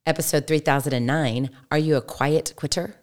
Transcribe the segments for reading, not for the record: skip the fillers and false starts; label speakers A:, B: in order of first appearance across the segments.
A: Episode 3009, Are You a Quiet Quitter?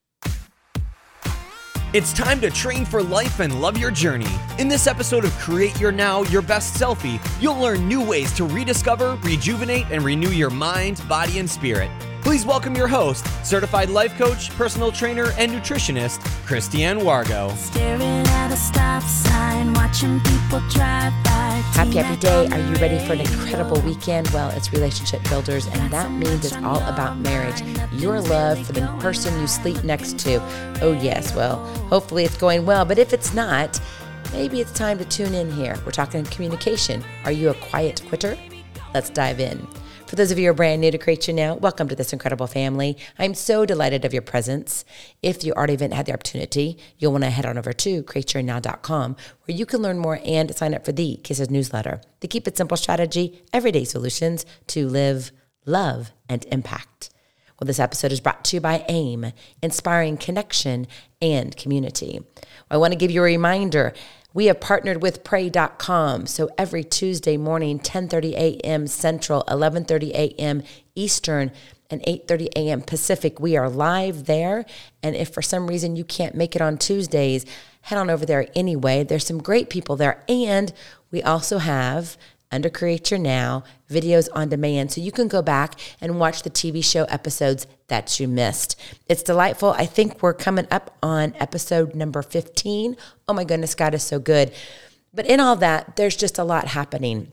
B: It's time to train for life and love your journey. In this episode of Create Your Now, Your Best Selfie, you'll learn new ways to rediscover, rejuvenate, and renew your mind, body, and spirit. Please welcome your host, certified life coach, personal trainer, and nutritionist, Christiane Wargo.
C: Staring at a stop sign, watching people drive by.
A: Happy day. Are you ready for an incredible weekend? Well, it's Relationship Builders, and that means it's all about marriage. Your love for the person you sleep next to. Oh, yes. Well, hopefully it's going well, but if it's not, maybe it's time to tune in here. We're talking communication. Are you a quiet quitter? Let's dive in. For those of you who are brand new to Create Your Now, welcome to this incredible family. I'm so delighted of your presence. If you already haven't had the opportunity, you'll want to head on over to createyournow.com, where you can learn more and sign up for the Kisses newsletter, the Keep It Simple strategy, everyday solutions to live, love, and impact. Well, this episode is brought to you by AIM, inspiring connection and community. I want to give you a reminder. We have partnered with pray.com. So every Tuesday morning, 10:30 a.m. Central, 11:30 a.m. Eastern, and 8:30 a.m. Pacific, we are live there. And if for some reason you can't make it on Tuesdays, head on over there anyway. There's some great people there. And we also have, under Create Your Now, videos on demand. So you can go back and watch the TV show episodes that you missed. It's delightful. I think we're coming up on episode number 15. Oh my goodness, God is so good. But in all that, there's just a lot happening.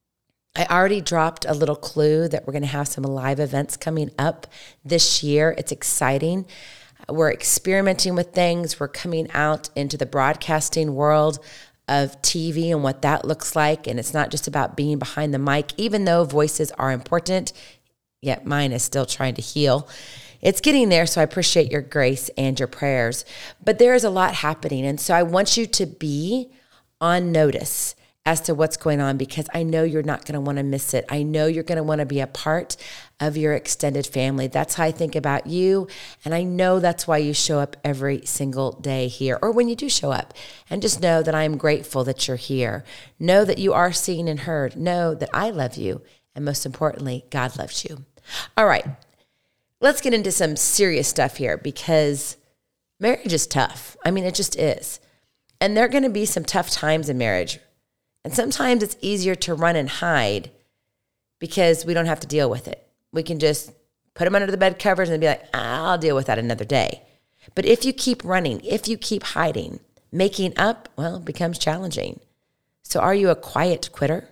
A: I already dropped a little clue that we're going to have some live events coming up this year. It's exciting. We're experimenting with things. We're coming out into the broadcasting world of TV and what that looks like. And it's not just about being behind the mic, even though voices are important, yet mine is still trying to heal. It's getting there, so I appreciate your grace and your prayers. But there is a lot happening, and so I want you to be on notice as to what's going on, because I know you're not going to want to miss it. I know you're going to want to be a part of your extended family. That's how I think about you, and I know that's why you show up every single day here, or when you do show up. And just know that I am grateful that you're here. Know that you are seen and heard. Know that I love you, and most importantly, God loves you. All right, let's get into some serious stuff here, because marriage is tough. I mean, it just is. And there are going to be some tough times in marriage. And sometimes it's easier to run and hide because we don't have to deal with it. We can just put them under the bed covers and be like, I'll deal with that another day. But if you keep running, if you keep hiding, making up, well, it becomes challenging. So are you a quiet quitter?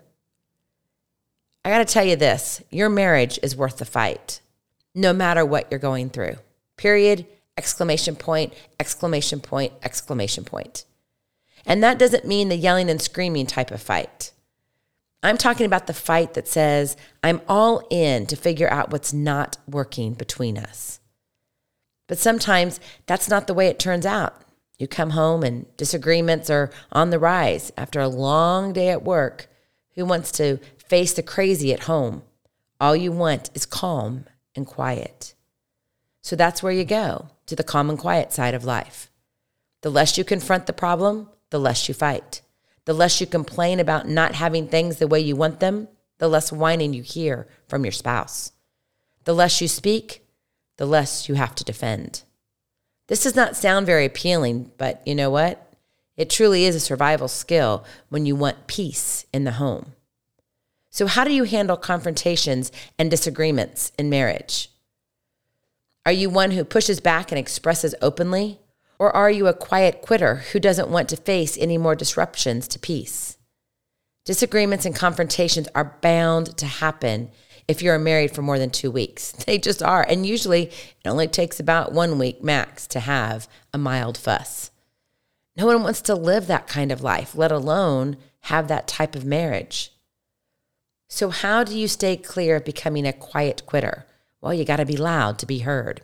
A: I got to tell you this, your marriage is worth the fight, no matter what you're going through. Period, exclamation point, exclamation point, exclamation point. And that doesn't mean the yelling and screaming type of fight. I'm talking about the fight that says, I'm all in to figure out what's not working between us. But sometimes that's not the way it turns out. You come home and disagreements are on the rise after a long day at work. Who wants to face the crazy at home? All you want is calm and quiet. So that's where you go, to the calm and quiet side of life. The less you confront the problem, the less you fight. The less you complain about not having things the way you want them, the less whining you hear from your spouse. The less you speak, the less you have to defend. This does not sound very appealing, but you know what? It truly is a survival skill when you want peace in the home. So how do you handle confrontations and disagreements in marriage? Are you one who pushes back and expresses openly? Or are you a quiet quitter who doesn't want to face any more disruptions to peace? Disagreements and confrontations are bound to happen if you're married for more than 2 weeks. They just are. And usually it only takes about 1 week max to have a mild fuss. No one wants to live that kind of life, let alone have that type of marriage. So how do you stay clear of becoming a quiet quitter? Well, you got to be loud to be heard.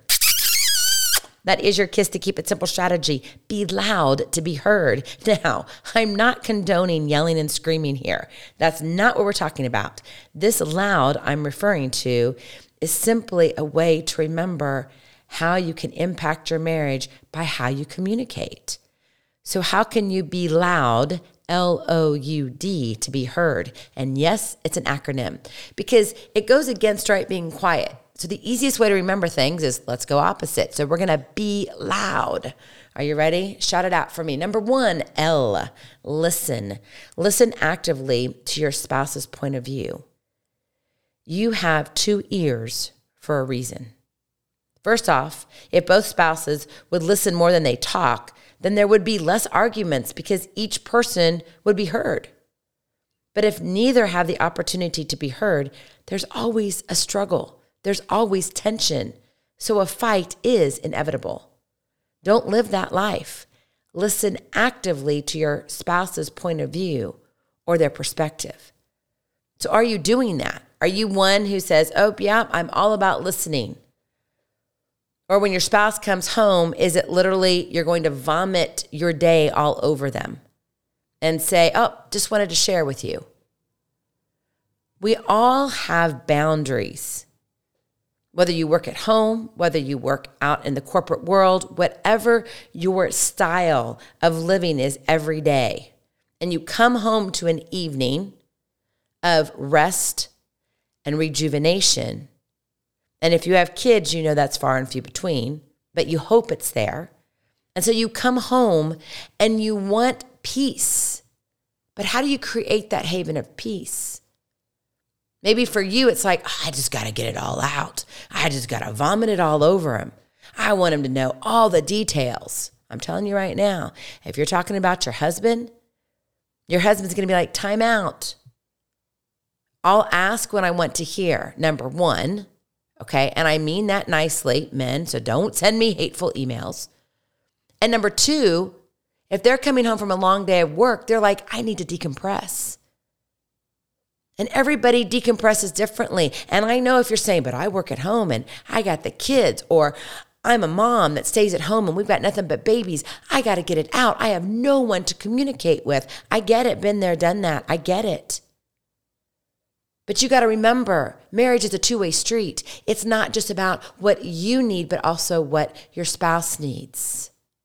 A: That is your Kiss to Keep It Simple strategy. Be loud to be heard. Now, I'm not condoning yelling and screaming here. That's not what we're talking about. This loud I'm referring to is simply a way to remember how you can impact your marriage by how you communicate. So how can you be loud, L-O-U-D, to be heard? And yes, it's an acronym because it goes against being quiet. So the easiest way to remember things is let's go opposite. So we're going to be loud. Are you ready? Shout it out for me. Number 1, L, listen. Listen actively to your spouse's point of view. You have 2 ears for a reason. First off, if both spouses would listen more than they talk, then there would be less arguments because each person would be heard. But if neither have the opportunity to be heard, there's always a struggle. There's always tension. So a fight is inevitable. Don't live that life. Listen actively to your spouse's point of view or their perspective. So are you doing that? Are you one who says, oh, yeah, I'm all about listening? Or when your spouse comes home, is it literally you're going to vomit your day all over them and say, oh, just wanted to share with you? We all have boundaries. Whether you work at home, whether you work out in the corporate world, whatever your style of living is every day, and you come home to an evening of rest and rejuvenation, and if you have kids, you know that's far and few between, but you hope it's there. And so you come home and you want peace. But how do you create that haven of peace? Maybe for you, it's like, oh, I just got to get it all out. I just got to vomit it all over him. I want him to know all the details. I'm telling you right now, if you're talking about your husband's going to be like, time out. I'll ask when I want to hear, number 1, okay? And I mean that nicely, men, so don't send me hateful emails. And number 2, if they're coming home from a long day of work, they're like, I need to decompress. And everybody decompresses differently. And I know if you're saying, but I work at home and I got the kids, or I'm a mom that stays at home and we've got nothing but babies. I got to get it out. I have no one to communicate with. I get it. Been there, done that. I get it. But you got to remember, marriage is a two-way street. It's not just about what you need, but also what your spouse needs.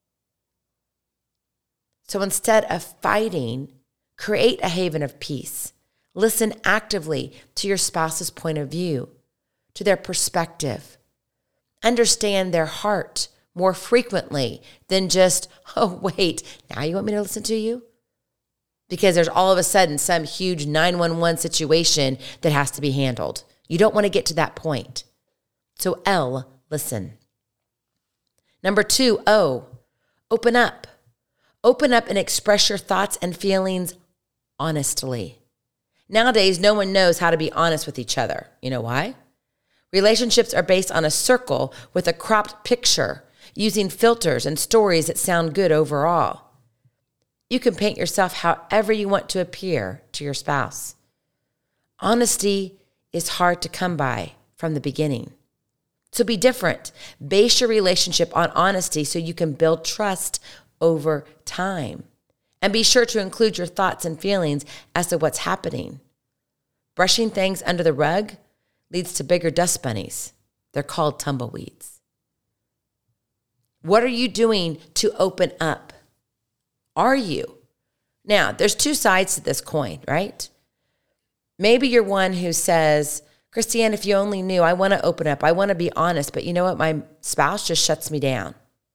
A: So instead of fighting, create a haven of peace. Listen actively to your spouse's point of view, to their perspective. Understand their heart more frequently than just, oh, wait, now you want me to listen to you? Because there's all of a sudden some huge 911 situation that has to be handled. You don't want to get to that point. So L, listen. Number 2, O, open up. Open up and express your thoughts and feelings honestly. Nowadays, no one knows how to be honest with each other. You know why? Relationships are based on a circle with a cropped picture, using filters and stories that sound good overall. You can paint yourself however you want to appear to your spouse. Honesty is hard to come by from the beginning. So be different. Base your relationship on honesty so you can build trust over time. And be sure to include your thoughts and feelings as to what's happening. Brushing things under the rug leads to bigger dust bunnies. They're called tumbleweeds. What are you doing to open up? Are you? Now, there's 2 sides to this coin, right? Maybe you're one who says, Christiane, if you only knew, I want to open up. I want to be honest, but you know what? My spouse just shuts me down.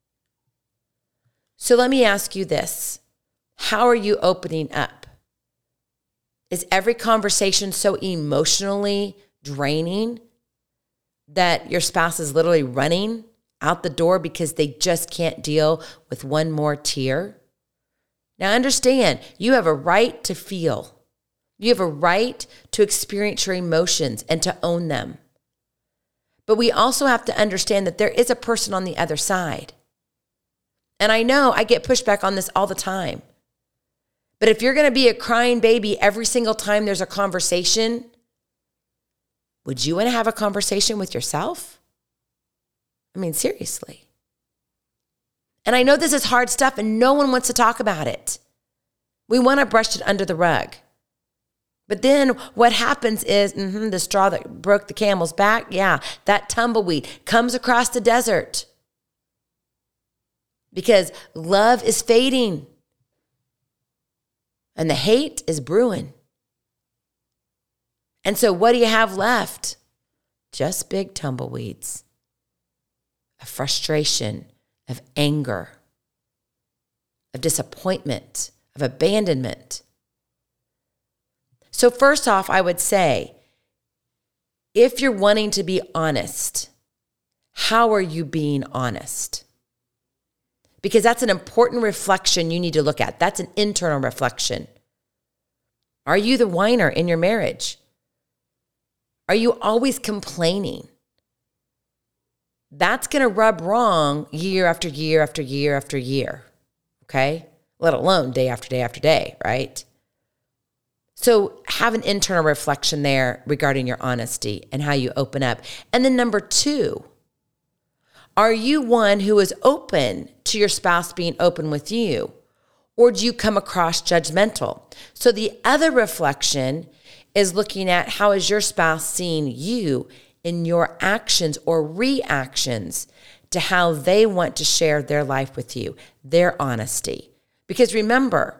A: So let me ask you this. How are you opening up? Is every conversation so emotionally draining that your spouse is literally running out the door because they just can't deal with one more tear? Now understand, you have a right to feel. You have a right to experience your emotions and to own them. But we also have to understand that there is a person on the other side. And I know I get pushback on this all the time. But if you're going to be a crying baby every single time there's a conversation, would you want to have a conversation with yourself? I mean, seriously. And I know this is hard stuff and no one wants to talk about it. We want to brush it under the rug. But then what happens is the straw that broke the camel's back, that tumbleweed comes across the desert. Because love is fading. And the hate is brewing. And so what do you have left? just big tumbleweeds of frustration, of anger, of disappointment, of abandonment. So first off, I would say, if you're wanting to be honest, how are you being honest? Because that's an important reflection you need to look at. That's an internal reflection. Are you the whiner in your marriage? Are you always complaining? That's going to rub wrong year after year after year after year, okay? Let alone day after day after day, right? So have an internal reflection there regarding your honesty and how you open up. And then number 2, are you one who is open to your spouse being open with you? Or do you come across judgmental? So the other reflection is looking at how is your spouse seeing you in your actions or reactions to how they want to share their life with you, their honesty. Because remember,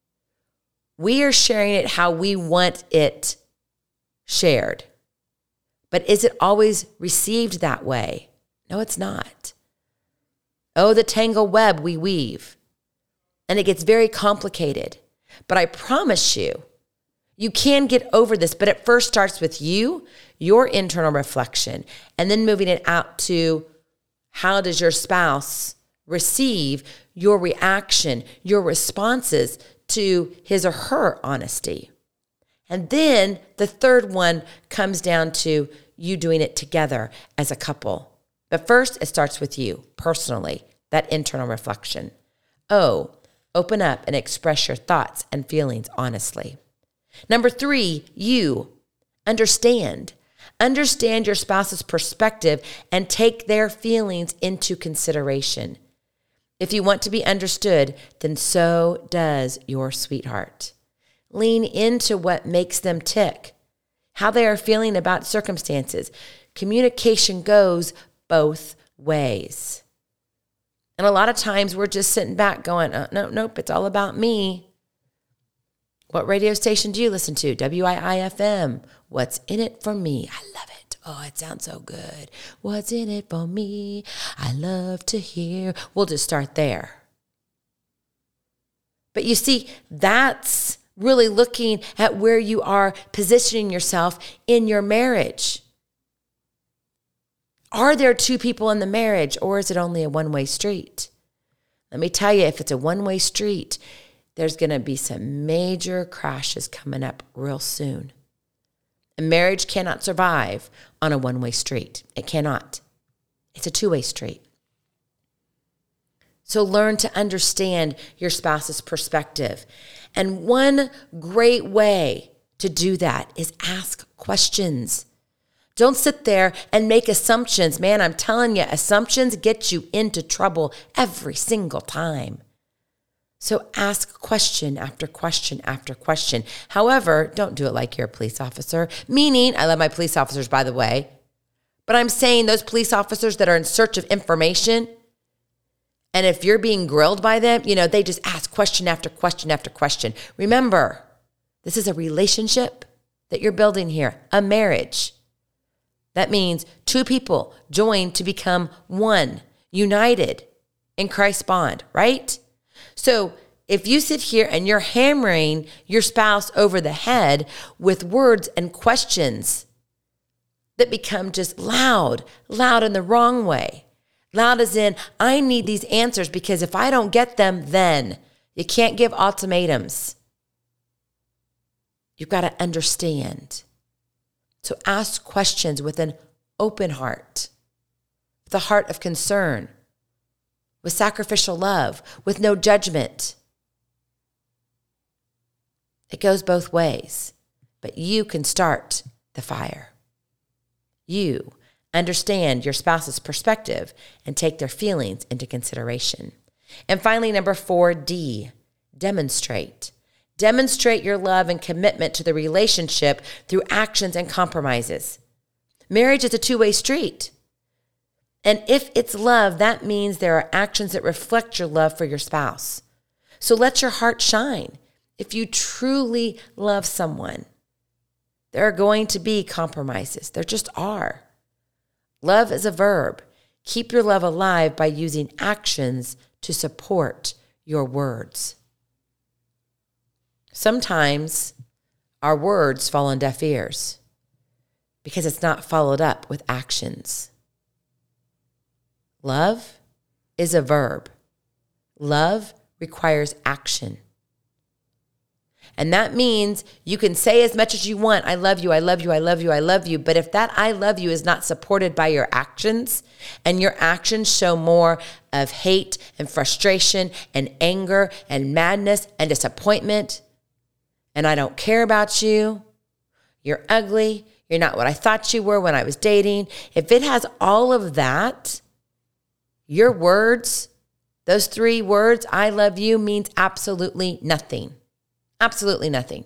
A: we are sharing it how we want it shared. But is it always received that way? No, it's not. Oh, the tangled web we weave. And it gets very complicated. But I promise you, you can get over this, but it first starts with you, your internal reflection, and then moving it out to how does your spouse receive your reaction, your responses to his or her honesty. And then the third one comes down to you doing it together as a couple. But first, it starts with you personally, that internal reflection. Oh, open up and express your thoughts and feelings honestly. Number 3, you understand. Understand your spouse's perspective and take their feelings into consideration. If you want to be understood, then so does your sweetheart. Lean into what makes them tick, how they are feeling about circumstances. Communication goes both ways. And a lot of times we're just sitting back going, nope, it's all about me. What radio station do you listen to? WIIFM. What's in it for me? I love it. Oh, it sounds so good. What's in it for me? I love to hear. We'll just start there. But you see, that's really looking at where you are positioning yourself in your marriage. Are there 2 people in the marriage, or is it only a one-way street? Let me tell you, if it's a one-way street, there's going to be some major crashes coming up real soon. A marriage cannot survive on a one-way street. It cannot. It's a two-way street. So learn to understand your spouse's perspective. And one great way to do that is ask questions. Don't sit there and make assumptions. Man, I'm telling you, assumptions get you into trouble every single time. So ask question after question after question. However, don't do it like you're a police officer. Meaning, I love my police officers, by the way. But I'm saying those police officers that are in search of information, and if you're being grilled by them, they just ask question after question after question. Remember, this is a relationship that you're building here, a marriage. That means 2 people joined to become one, united in Christ's bond, right? So if you sit here and you're hammering your spouse over the head with words and questions that become just loud in the wrong way, loud as in, I need these answers because if I don't get them, then you can't give ultimatums. You've got to understand. So ask questions with an open heart, with a heart of concern, with sacrificial love, with no judgment. It goes both ways, but you can start the fire. You understand your spouse's perspective and take their feelings into consideration. And finally, number 4D, demonstrate. Demonstrate your love and commitment to the relationship through actions and compromises. Marriage is a two-way street. And if it's love, that means there are actions that reflect your love for your spouse. So let your heart shine. If you truly love someone, there are going to be compromises. There just are. Love is a verb. Keep your love alive by using actions to support your words. Sometimes our words fall on deaf ears because it's not followed up with actions. Love is a verb. Love requires action. And that means you can say as much as you want, I love you, I love you, I love you, I love you. But if that I love you is not supported by your actions, and your actions show more of hate and frustration and anger and madness and disappointment, and I don't care about you, you're ugly, you're not what I thought you were when I was dating. If it has all of that, your words, those 3 words, I love you, means absolutely nothing. Absolutely nothing.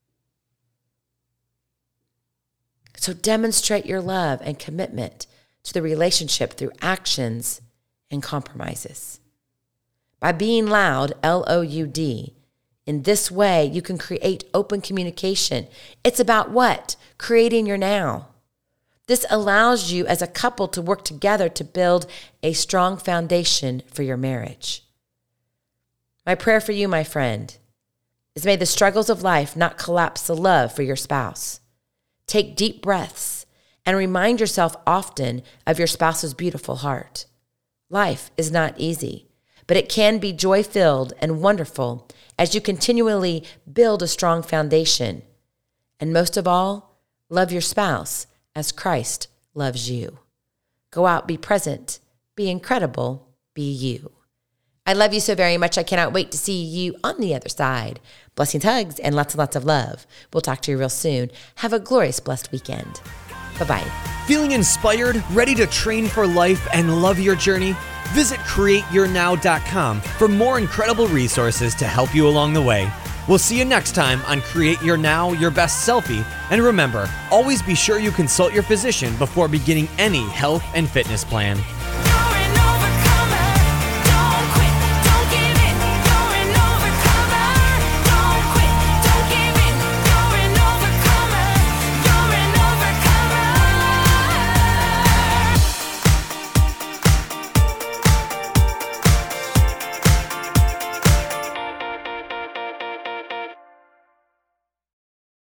A: So demonstrate your love and commitment to the relationship through actions and compromises. By being loud, L-O-U-D, in this way, you can create open communication. It's about what? Creating your now. This allows you as a couple to work together to build a strong foundation for your marriage. My prayer for you, my friend, is may the struggles of life not collapse the love for your spouse. Take deep breaths and remind yourself often of your spouse's beautiful heart. Life is not easy, but it can be joy-filled and wonderful as you continually build a strong foundation. And most of all, love your spouse as Christ loves you. Go out, be present, be incredible, be you. I love you so very much. I cannot wait to see you on the other side. Blessings, hugs, and lots of love. We'll talk to you real soon. Have a glorious, blessed weekend. Bye-bye.
B: Feeling inspired, ready to train for life and love your journey? Visit CreateYourNow.com for more incredible resources to help you along the way. We'll see you next time on Create Your Now, Your Best Selfie. And remember, always be sure you consult your physician before beginning any health and fitness plan.